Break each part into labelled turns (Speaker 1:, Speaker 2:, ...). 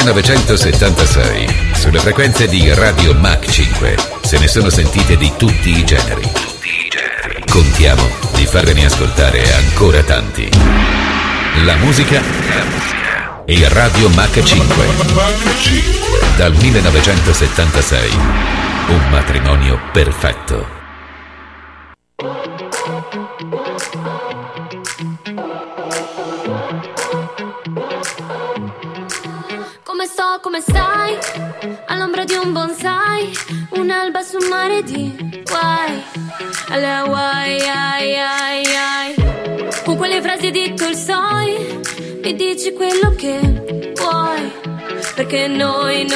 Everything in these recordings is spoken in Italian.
Speaker 1: 1976, sulle frequenze di Radio Mach 5, se ne sono sentite di tutti i generi. Contiamo di farvene ascoltare ancora tanti. La musica e Radio Mach 5. Dal 1976, un matrimonio perfetto.
Speaker 2: Come stai? All'ombra di un bonsai, un'alba sul mare di guai. Alle Hawaii, ai, ai, ai. Con quelle frasi di Tolstoi mi dici quello che vuoi. Perché noi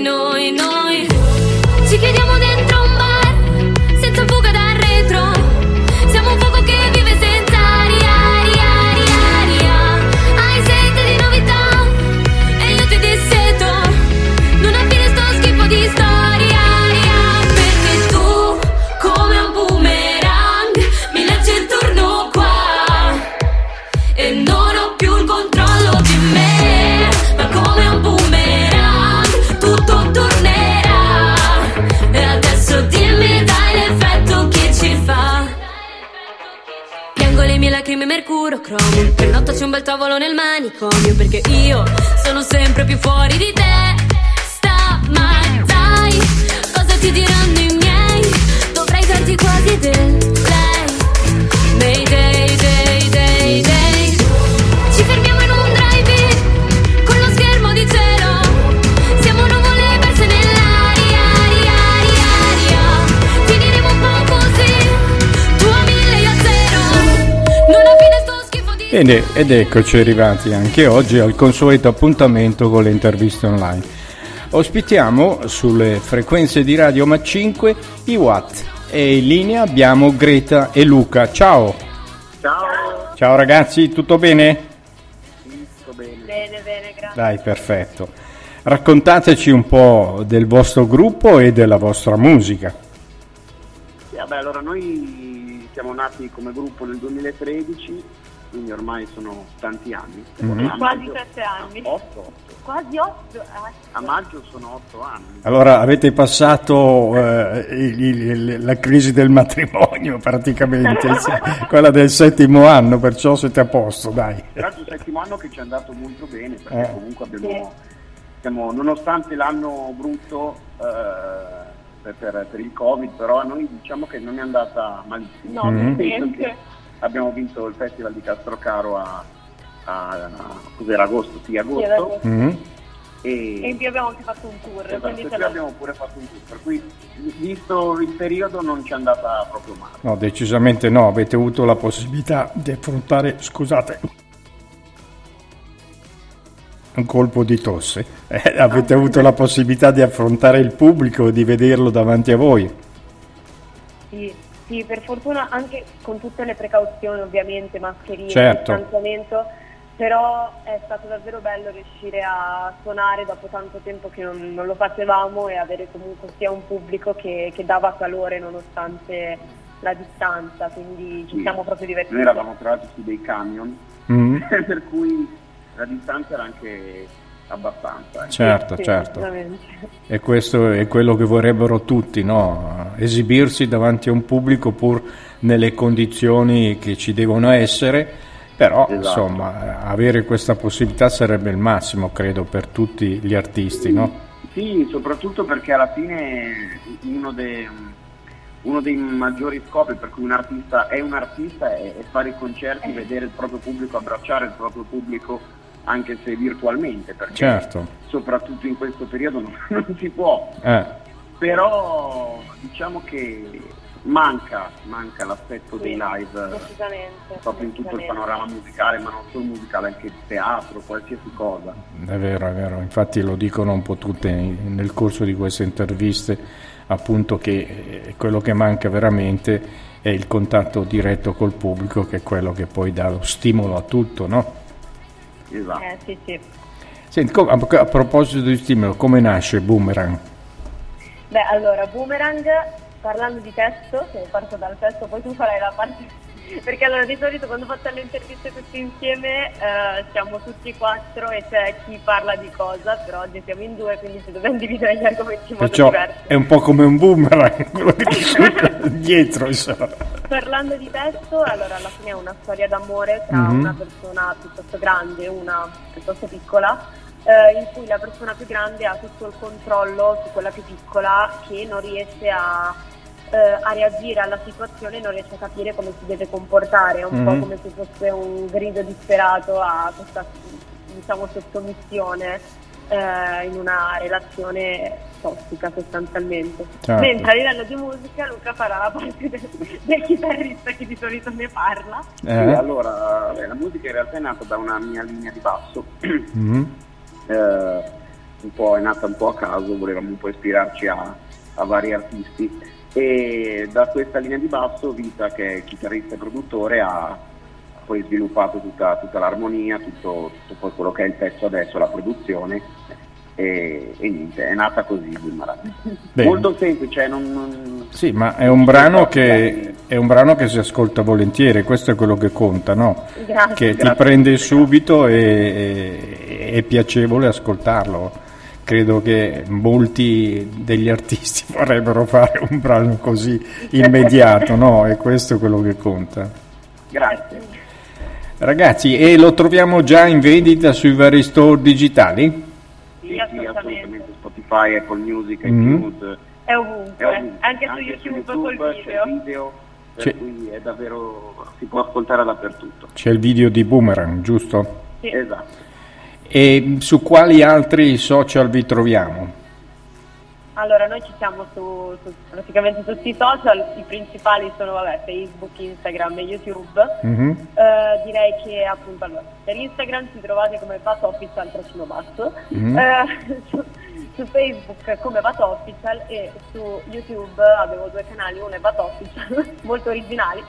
Speaker 2: ci chiediamo dentro un bar, senza fuga dal retro. Siamo un fuoco che vive senza aria, aria, aria, aria. Hai sete di novità e io ti disseto. Non avvire sto schifo di storia, aria. Perché tu, come un boomerang, mi lanci intorno qua. E non ho più il controllo di me. Ma come un boomerang, tutto tornerà. E adesso dimmi dai l'effetto che ci fa. Piango le mie lacrime mercuro cromo. Per notte c'è un bel tavolo nel manicomio. Perché io sono sempre più fuori di te. Ma dai, cosa ti diranno i miei? Dovrei darti quasi del lei. Mayday, day, day, day. Ci fermiamo in un drive-in con lo schermo di cielo. Siamo nuvole perse nell'aria, aria, aria, aria. Finiremo un po' così, tu a 1000 io a 0. Non alla fine sto schifo di...
Speaker 3: Bene, ed eccoci arrivati anche oggi al consueto appuntamento con le interviste online. Ospitiamo sulle frequenze di Radio Mach 5 i Watt e in linea abbiamo Greta e Luca. Ciao!
Speaker 4: Ciao!
Speaker 3: Ciao ragazzi, tutto bene?
Speaker 4: Tutto bene.
Speaker 2: Bene, grazie.
Speaker 3: Dai, perfetto. Raccontateci un po' del vostro gruppo e della vostra musica.
Speaker 4: Sì, vabbè, allora noi siamo nati come gruppo nel 2013, quindi ormai sono tanti anni.
Speaker 2: Quasi 7 anni.
Speaker 4: 8.
Speaker 2: Quasi 8.
Speaker 4: A maggio sono 8 anni.
Speaker 3: Allora avete passato la crisi del matrimonio praticamente, quella del 7° anno, perciò siete a posto, dai.
Speaker 4: Tra l'altro il 7° anno che ci è andato molto bene, perché comunque siamo, nonostante l'anno brutto per il Covid, però a noi diciamo che non è andata malissimo.
Speaker 2: No,
Speaker 4: abbiamo vinto il Festival di Castrocaro cos'era, agosto.
Speaker 2: E in più abbiamo anche fatto un tour.
Speaker 4: Quindi abbiamo pure fatto un tour, per cui visto il periodo non ci è andata proprio male.
Speaker 3: No, decisamente no, avete avuto la possibilità di affrontare, scusate, un colpo di tosse, avete avuto la possibilità di affrontare il pubblico, di vederlo davanti a voi.
Speaker 5: Sì, per fortuna anche con tutte le precauzioni ovviamente, mascherine,
Speaker 3: certo,
Speaker 5: distanziamento, però è stato davvero bello riuscire a suonare dopo tanto tempo che non lo facevamo e avere comunque sia un pubblico che dava calore nonostante la distanza, quindi ci siamo proprio divertiti.
Speaker 4: Noi eravamo tra l'altro su dei camion, per cui la distanza era anche abbastanza.
Speaker 3: Certo. E questo è quello che vorrebbero tutti, no? Esibirsi davanti a un pubblico pur nelle condizioni che ci devono essere, però insomma avere questa possibilità sarebbe il massimo, credo, per tutti gli artisti, no?
Speaker 4: Sì, soprattutto perché alla fine uno dei maggiori scopi per cui un artista è fare i concerti, vedere il proprio pubblico, abbracciare il proprio pubblico, anche se virtualmente, perché soprattutto in questo periodo non si può. Però diciamo che manca l'aspetto dei live proprio in tutto il panorama musicale, ma non solo musicale, anche teatro, qualsiasi cosa.
Speaker 3: È vero, infatti lo dicono un po' tutte nel corso di queste interviste, appunto, che quello che manca veramente è il contatto diretto col pubblico, che è quello che poi dà lo stimolo a tutto, no?
Speaker 4: Esatto.
Speaker 5: Sì.
Speaker 3: Senti, a proposito di stimolo, come nasce Boomerang?
Speaker 5: Beh, allora, Boomerang, parlando di testo, che parto dal testo, poi tu farai la parte Perché allora di solito quando facciamo le interviste tutti insieme siamo tutti 4 e c'è chi parla di cosa, però oggi siamo in 2, quindi ci dobbiamo dividere gli argomenti in modo
Speaker 3: Perciò
Speaker 5: diverso.
Speaker 3: è un po' come un boomerang quello che ti sciuga dietro, insomma.
Speaker 5: Parlando di testo, allora alla fine è una storia d'amore tra una persona piuttosto grande e una piuttosto piccola, in cui la persona più grande ha tutto il controllo su quella più piccola, che non riesce a reagire alla situazione, non riesce a capire come si deve comportare, è un po' come se fosse un grido disperato a questa, diciamo, sottomissione in una relazione tossica sostanzialmente.
Speaker 3: Certo.
Speaker 5: Mentre a livello di musica Luca farà la parte del chitarrista che di solito ne parla.
Speaker 4: Sì, allora la musica in realtà è nata da una mia linea di basso, è nata un po' a caso, volevamo un po' ispirarci a vari artisti, e da questa linea di basso Vita, che è chitarrista e produttore, ha poi sviluppato tutta l'armonia, tutto poi quello che è il pezzo adesso, la produzione, e niente, è nata così Boomerang. Molto semplice,
Speaker 3: Sì, ma è un brano che si ascolta volentieri, questo è quello che conta, no?
Speaker 5: Grazie.
Speaker 3: Che ti prende subito e è piacevole ascoltarlo. Credo che molti degli artisti vorrebbero fare un brano così immediato, no? E questo è quello che conta.
Speaker 4: Grazie.
Speaker 3: Ragazzi, e lo troviamo già in vendita sui vari store digitali?
Speaker 4: Sì, assolutamente. Spotify, Apple Music, iTunes.
Speaker 5: È ovunque, anche su YouTube col
Speaker 4: c'è il video, per cui è davvero, si può ascoltare dappertutto.
Speaker 3: C'è il video di Boomerang, giusto?
Speaker 5: Sì.
Speaker 4: Esatto.
Speaker 3: E su quali altri social vi troviamo?
Speaker 5: Allora, noi ci siamo su praticamente tutti i social, i principali sono Facebook, Instagram e YouTube. Direi che appunto per Instagram ci trovate come vatofficial_basso, su Facebook come vatofficial, e su YouTube avevo 2 canali, uno è vatofficial, molto originali.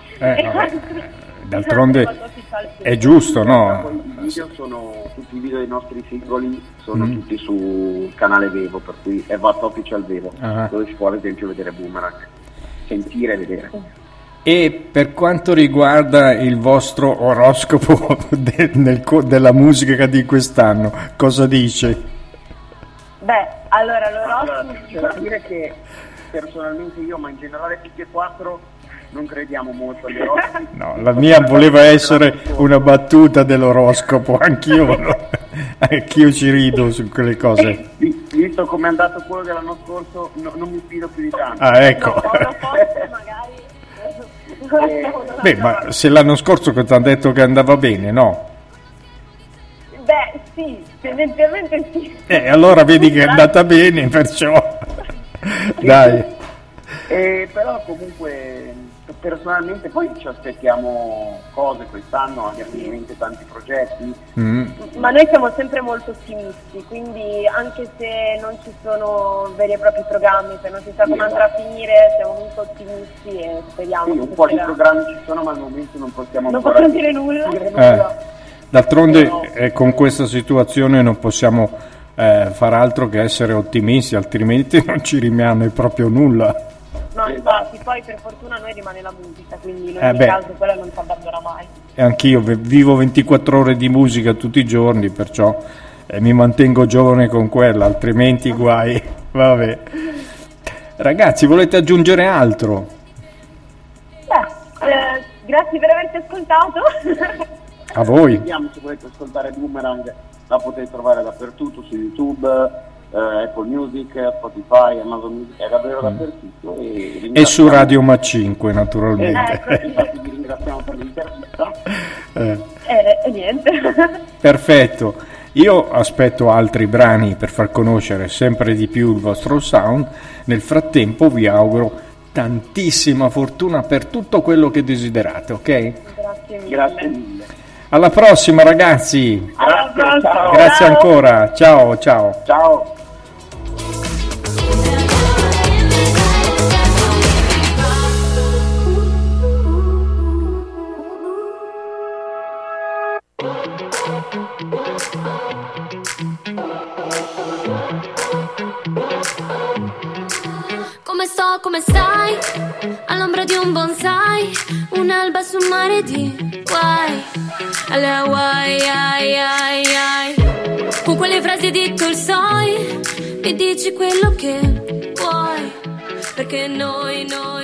Speaker 3: D'altronde è giusto, no?
Speaker 4: Tutti i video dei nostri singoli sono tutti sul canale Vevo, per cui è vatofficial Vevo, dove si può ad esempio vedere Boomerang, sentire e vedere.
Speaker 3: E per quanto riguarda il vostro oroscopo della musica di quest'anno, cosa dice?
Speaker 5: Beh, allora l'oroscopo...
Speaker 4: C'è da dire che personalmente io, ma in generale tutti e 4, non crediamo molto agli oroscopi.
Speaker 3: No, la mia voleva essere una battuta dell'oroscopo, anch'io ci rido su quelle cose.
Speaker 4: Visto come è andato quello dell'anno scorso, non mi fido più di tanto.
Speaker 3: Ah, ecco.
Speaker 5: No, forse magari...
Speaker 3: Beh, ma se l'anno scorso che ti hanno detto che andava bene, no?
Speaker 5: Beh, sì, tendenzialmente sì.
Speaker 3: Allora vedi che è andata bene, perciò... Dai.
Speaker 4: Però comunque personalmente poi ci aspettiamo cose quest'anno, abbiamo in mente tanti progetti.
Speaker 5: Ma noi siamo sempre molto ottimisti, quindi anche se non ci sono veri e propri programmi, se non si sa come andrà a finire, siamo molto ottimisti e speriamo.
Speaker 4: Sì, un po' di programmi ci sono, ma al momento non possiamo
Speaker 5: dire nulla.
Speaker 3: D'altronde con questa situazione non possiamo far altro che essere ottimisti, altrimenti non ci rimane proprio nulla.
Speaker 5: No, infatti, poi per fortuna a noi rimane la musica, quindi in ogni caso quella non si abbandona mai.
Speaker 3: E anch'io vivo 24 ore di musica tutti i giorni, perciò mi mantengo giovane con quella, altrimenti guai. Vabbè. Ragazzi, volete aggiungere altro?
Speaker 5: Grazie per averci ascoltato.
Speaker 3: A voi.
Speaker 4: Vediamo, se volete ascoltare Boomerang la potete trovare dappertutto, su YouTube, Apple Music, Spotify, Amazon Music, è davvero dappertutto.
Speaker 3: E su Radio Ma 5 naturalmente.
Speaker 4: Infatti vi ringraziamo per l'intervista.
Speaker 5: E niente.
Speaker 3: Perfetto. Io aspetto altri brani per far conoscere sempre di più il vostro sound. Nel frattempo vi auguro tantissima fortuna per tutto quello che desiderate, ok?
Speaker 5: Grazie mille.
Speaker 4: Grazie mille.
Speaker 3: Alla prossima ragazzi.
Speaker 4: Grazie, ciao.
Speaker 3: Grazie ancora. Ciao, ciao.
Speaker 4: Ciao.
Speaker 2: come stai? All'ombra di un bonsai, un'alba su un mare di guai. Alle Hawaii, ai, ai, ai. Con quelle frasi di Tolstoi mi dici quello che vuoi, perché noi